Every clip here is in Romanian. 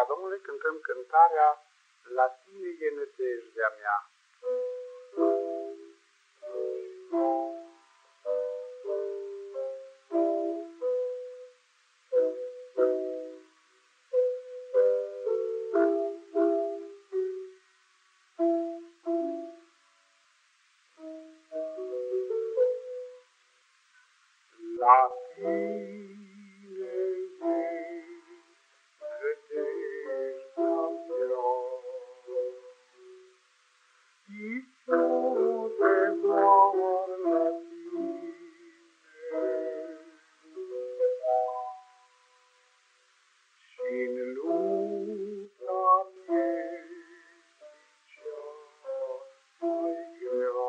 Domnului cântăm cântarea La tine e nădejdea mea. La tine Iisuse, doar la tine, și-n lupta vieții cea mai grea,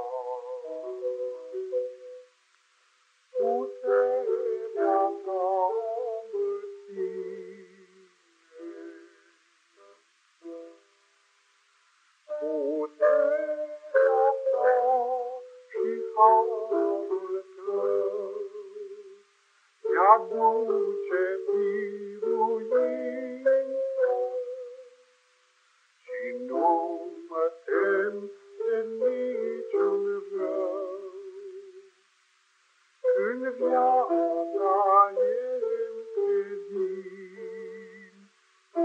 puterea ta mă ține, puterea ta și harul tău mi-aduce biruință și nu mă tem de niciun rău. Când viața e-n credință,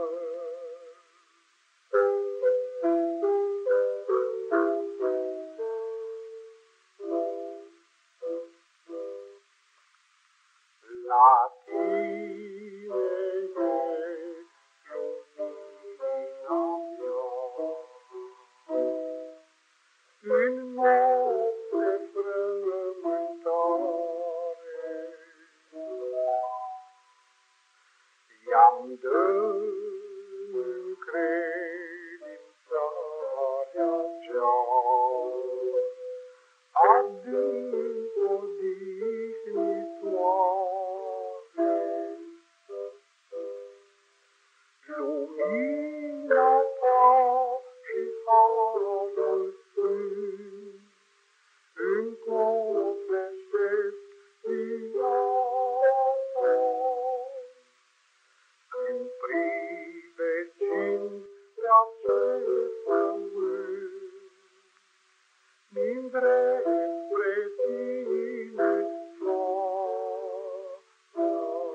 la tine e lumina mea. În noapte frământare i-am dă încredințarea cea adânc odihnitoare. Lumina ta și harul sfânt îmi copleșesc viața. Când privegim pe acest pământ, mi-ndrept spre tine fața.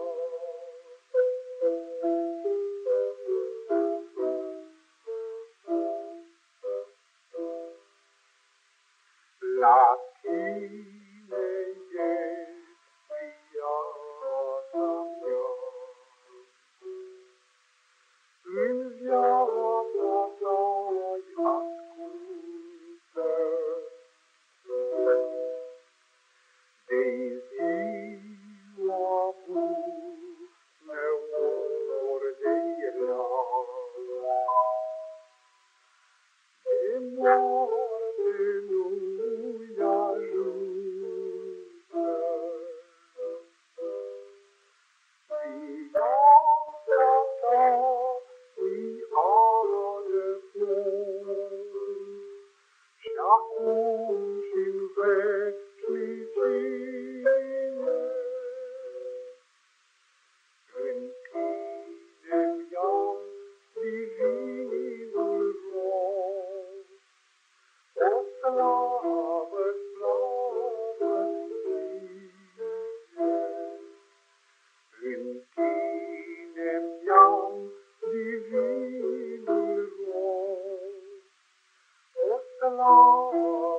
La tine e viața mea. În viața ta-i ascultă, de-i ziua bună ori de-i rea, de moarte nu-i ajută. Viața ta-i adăpost și acum și-n veșnicie. În tine-mi iau divinul rost, o slavă, slavă ție. În tine-mi iau divinul rost, o slavă,